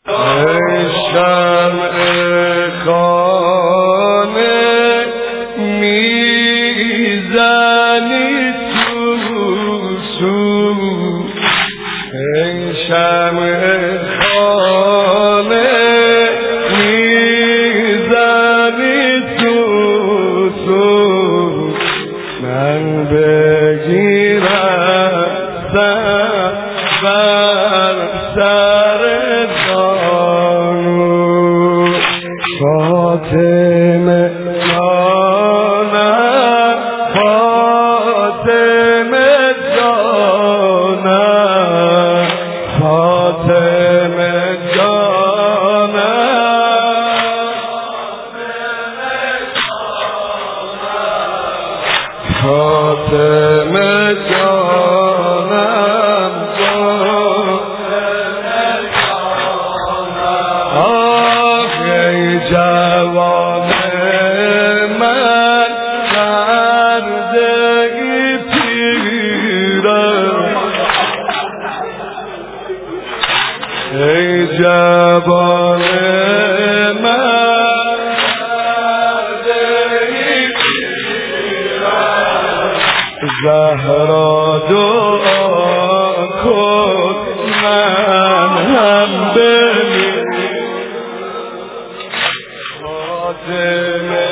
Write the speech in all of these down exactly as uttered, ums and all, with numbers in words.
ای شمع خانه میزنی تو سو، ای شمع خانه میزنی تو سو، من بگیرم بر سر زانو فاطمه جانم، فاطمه جانم، فاطمه جانم، فاطمه جانم، آه ای جوان من کردگی پیرم، ای جوان من کردگی پیرم، زهرا دعا کن من هم بمیرم، فاطمه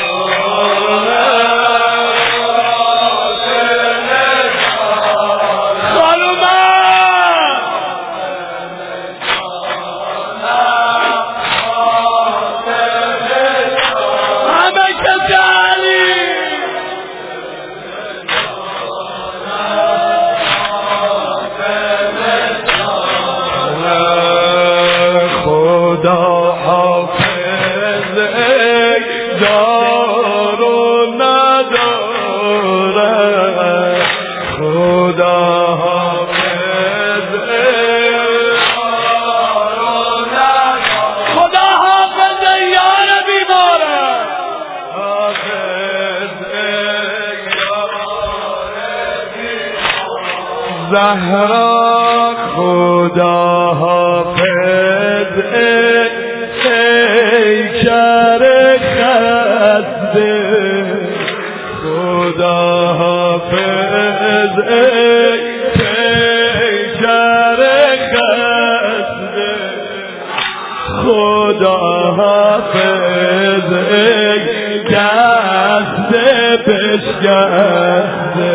زهرا خدا حافظ، ای پیکر خسته، خدا حافظ، ای پیکر خسته، خدا حافظ، ای دست بشکسته.